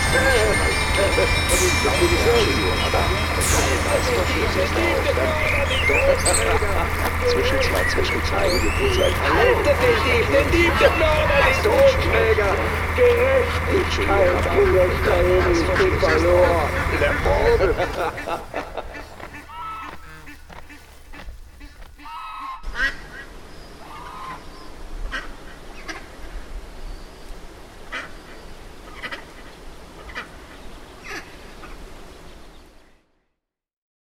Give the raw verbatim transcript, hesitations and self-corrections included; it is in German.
Zwischen zwei Zwischenzeilen. Haltet den Dieb, den Dieb, den Mörder, den Tonträger! Gerechtigkeit, gerechter Himmel, steht verloren! Der Morde